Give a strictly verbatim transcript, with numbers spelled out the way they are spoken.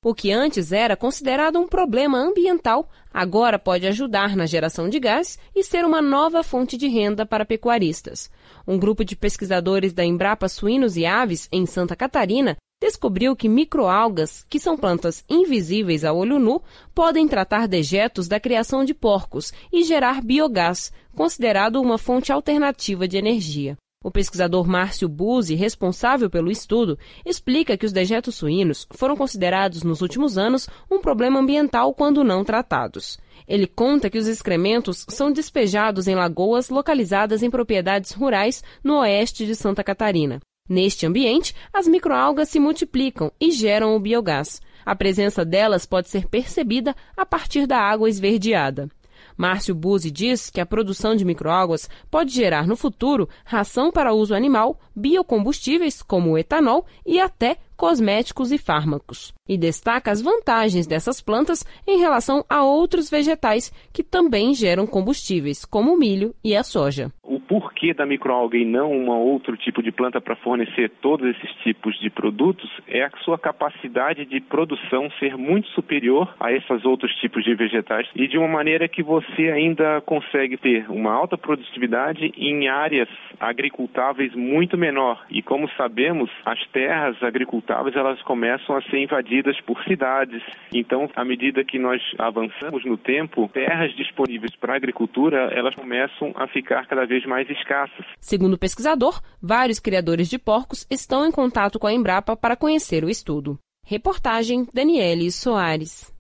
O que antes era considerado um problema ambiental, agora pode ajudar na geração de gás e ser uma nova fonte de renda para pecuaristas. Um grupo de pesquisadores da Embrapa Suínos e Aves, em Santa Catarina, descobriu que microalgas, que são plantas invisíveis a olho nu, podem tratar dejetos da criação de porcos e gerar biogás, considerado uma fonte alternativa de energia. O pesquisador Márcio Buzzi, responsável pelo estudo, explica que os dejetos suínos foram considerados nos últimos anos um problema ambiental quando não tratados. Ele conta que os excrementos são despejados em lagoas localizadas em propriedades rurais no oeste de Santa Catarina. Neste ambiente, as microalgas se multiplicam e geram o biogás. A presença delas pode ser percebida a partir da água esverdeada. Márcio Buzzi diz que a produção de microalgas pode gerar no futuro ração para uso animal, biocombustíveis como o etanol e até cosméticos e fármacos. E destaca as vantagens dessas plantas em relação a outros vegetais que também geram combustíveis, como o milho e a soja. O porquê da microalga e não um outro tipo de planta para fornecer todos esses tipos de produtos é a sua capacidade de produção ser muito superior a esses outros tipos de vegetais e de uma maneira que você ainda consegue ter uma alta produtividade em áreas agricultáveis muito menor. E como sabemos, as terras agricultáveis elas começam a ser invadidas por cidades. Então, à medida que nós avançamos no tempo, terras disponíveis para a agricultura elas começam a ficar cada vez mais escassas. Segundo o pesquisador, vários criadores de porcos estão em contato com a Embrapa para conhecer o estudo. Reportagem Daniele Soares.